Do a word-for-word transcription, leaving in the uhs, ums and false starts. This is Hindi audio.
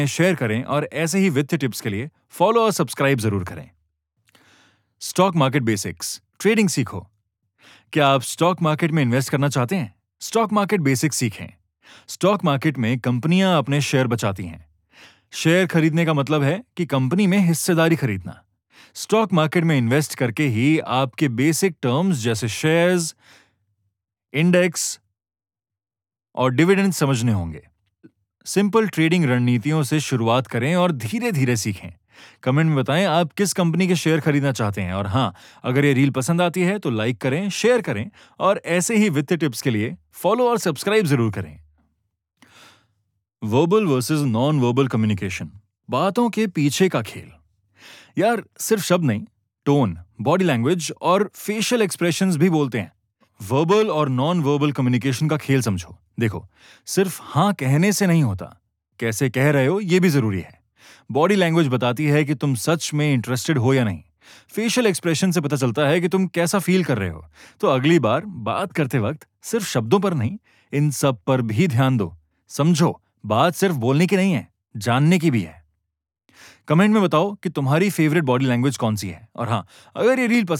शेयर करें और ऐसे ही वित्तीय टिप्स के लिए फॉलो और सब्सक्राइब जरूर करें। स्टॉक मार्केट बेसिक्स, ट्रेडिंग सीखो। क्या आप स्टॉक मार्केट में इन्वेस्ट करना चाहते हैं? स्टॉक मार्केट बेसिक्स सीखें। स्टॉक मार्केट में कंपनियां अपने शेयर बचाती हैं। शेयर खरीदने का मतलब है कि कंपनी में हिस्सेदारी खरीदना। स्टॉक मार्केट में इन्वेस्ट करके ही आपके बेसिक टर्म्स जैसे शेयर्स, इंडेक्स और डिविडेंड समझने होंगे। सिंपल ट्रेडिंग रणनीतियों से शुरुआत करें और धीरे धीरे सीखें। कमेंट में बताएं आप किस कंपनी के शेयर खरीदना चाहते हैं। और हाँ, अगर ये रील पसंद आती है तो लाइक करें, शेयर करें और ऐसे ही वित्तीय टिप्स के लिए फॉलो और सब्सक्राइब जरूर करें। Verbal versus non verbal communication, बातों के पीछे का खेल। यार, सिर्फ शब्द नहीं, टोन, बॉडी लैंग्वेज और फेशियल एक्सप्रेशंस भी बोलते हैं। वर्बल और नॉन वर्बल कम्युनिकेशन का खेल समझो। देखो, सिर्फ हाँ कहने से नहीं होता, कैसे कह रहे हो ये भी जरूरी है। बॉडी लैंग्वेज बताती है कि तुम सच में इंटरेस्टेड हो या नहीं। फेशियल एक्सप्रेशन से पता चलता है कि तुम कैसा फील कर रहे हो। तो अगली बार बात करते वक्त सिर्फ शब्दों पर नहीं, इन सब पर भी ध्यान दो। समझो, बात सिर्फ बोलने की नहीं है, जानने की भी है। कमेंट में बताओ कि तुम्हारी फेवरेट बॉडी लैंग्वेज कौन सी है। और हाँ, अगर ये रील पसंद